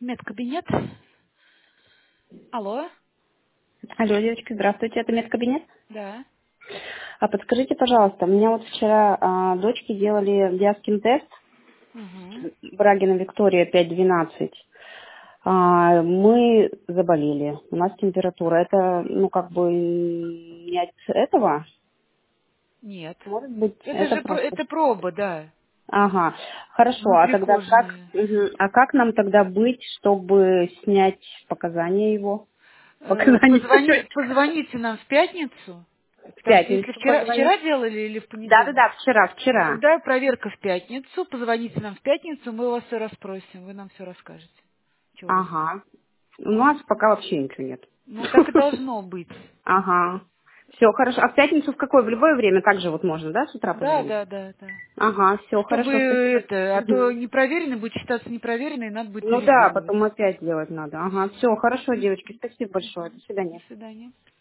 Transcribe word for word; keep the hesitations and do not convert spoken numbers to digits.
Медкабинет. Алло. Алло, девочки, здравствуйте, это медкабинет. Да. А подскажите, пожалуйста, у меня вот вчера а, дочки делали диаскин тест, Угу. Брагина Виктория пять двенадцать. А, мы заболели, у нас температура. Это, ну, как бы не от этого, Нет. может быть, Это это же про- просто... это проба, да. Ага, хорошо, а тогда как, Внутрикожная. мгм, а как нам тогда быть, чтобы снять показания его? Э, Показания, то Позвони, есть позвоните нам в пятницу. в Потому что если пятницу вчера, позвонить? вчера делали или в понедельник, Да-да-да, вчера, ну вчера. тогда проверка в пятницу. Позвоните нам в пятницу, мы вас все расспросим. Вы нам все расскажете. Что у вас? Ага. У нас пока вообще ничего нет. Ну так и должно быть. Ага. Все, хорошо. А в пятницу в какое? В любое время также вот можно, да, с утра Да, позвонить? да, да, да. Ага, все, Чтобы хорошо, спасибо. это, а то Мгм. непроверенный будет считаться непроверенный, и надо будет Ну да, переделывать. потом опять делать надо. Ага, все, хорошо, Мгм. девочки, спасибо большое. До До свидания. свидания.